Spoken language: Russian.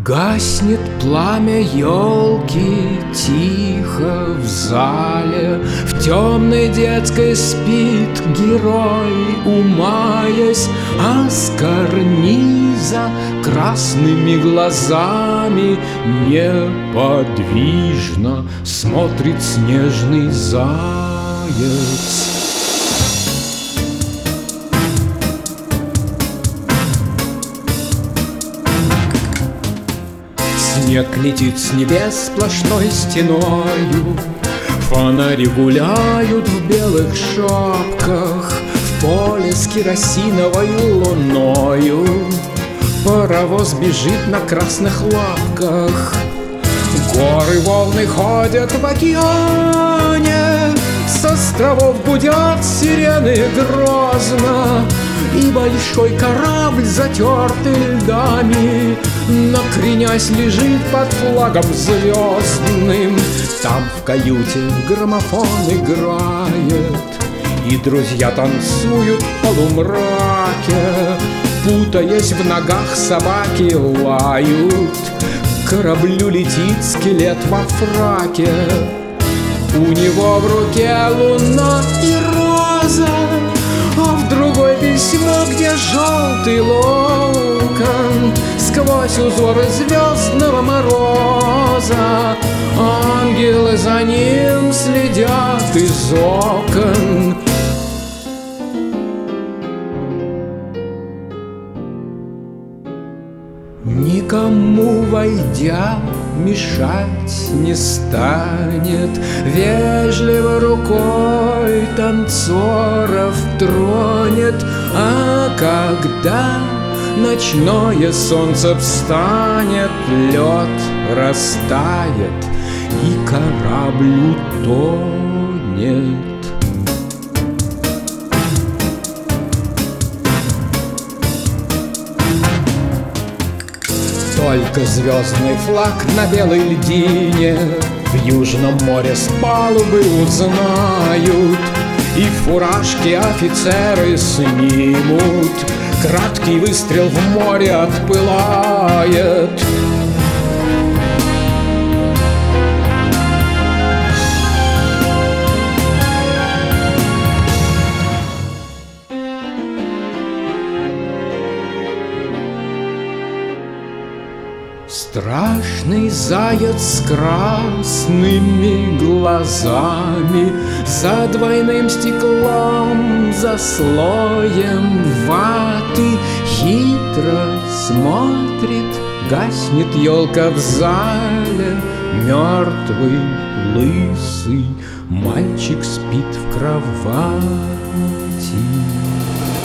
Гаснет пламя елки тихо в зале, в темной детской спит герой, умаясь, а с карниза красными глазами неподвижно смотрит снежный заяц. Снег летит с небес сплошной стеною, фонари гуляют в белых шапках, в поле с керосиновой луною паровоз бежит на красных лапках. Горы волны ходят в океане, с островов гудят сирены грозно, и большой корабль, затертый льдами, накренясь, лежит под флагом звездным. Там в каюте граммофон играет, и друзья танцуют в полумраке, путаясь в ногах, собаки лают. К кораблю летит скелет во фраке, у него в руке луна и роза, а в другой письмо, где желтый локон. Сквозь узоры звездного мороза ангелы за ним следят из окон. Никому, войдя, мешать не станет, вежливо рукой танцоров тронет. А когда ночное солнце встанет, лед растает, и корабль утонет. Только звездный флаг на белой льдине в Южном море с палубы узнают, и фуражки офицеры снимут. Краткий выстрел в море отпылает. Страшный заяц с красными глазами, за двойным стеклом, за слоем ваты хитро смотрит. Гаснет елка в зале, мертвый, лысый мальчик спит в кровати.